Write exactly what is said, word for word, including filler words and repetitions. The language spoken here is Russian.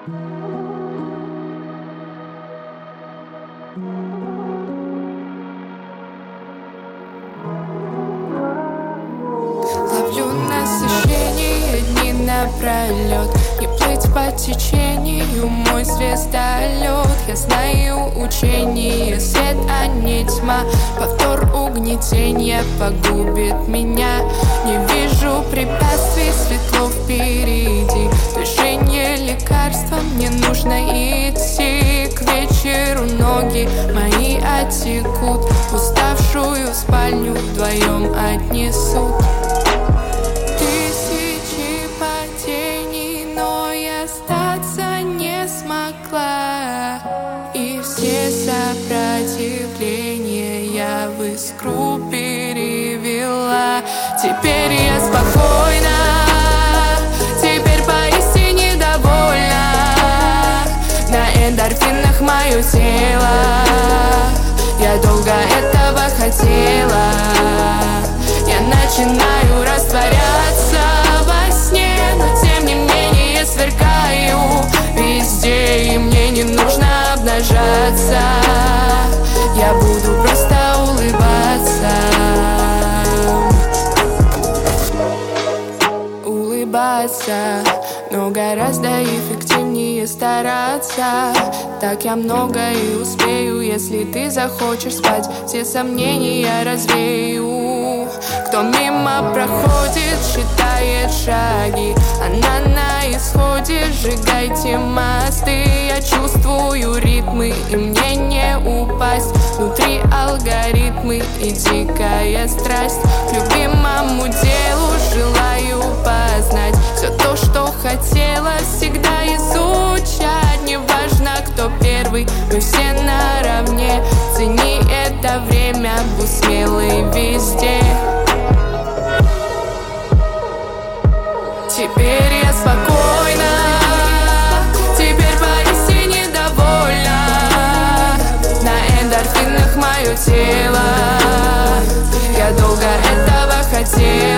Ловлю насыщение дни напролет, не плыть по течению мой звездолет. Я знаю учение, свет, а не тьма. Повтор угнетения погубит меня. Не вижу препятствий, светло впереди. Движение лекарства, мне нужно идти. К вечеру ноги мои оттекут, уставшую в спальню вдвоем отнесут. Тысячи падений, но я остаться не смогла. И все сопротивления я в искру перевела. Теперь я спокойна, теперь поистине довольна. На эндорфинах мое тело, я долго этого хотела. Я начинаю растворяться во сне, но тем не менее сверкаю везде, и мне не нужно обнажаться. Я буду просто улыбаться. Улыбаться, но гораздо эффективнее стараться. Так я много и успею, если ты захочешь спать. Все сомнения развею. Кто мимо проходит, считает шаги. Она на исходе, сжигайте мосты. Я чувствую ритмы, и мне не упасть. Внутри алгоритмы и дикая страсть. К любимому делу желаю познать все то, что хотела всегда изучать. Неважно, кто первый, мы все наравне. Цени это время, будь смелый везде. Теперь я спокойна, теперь поистине довольна. На эндорфинах мое тело, я долго этого хотела.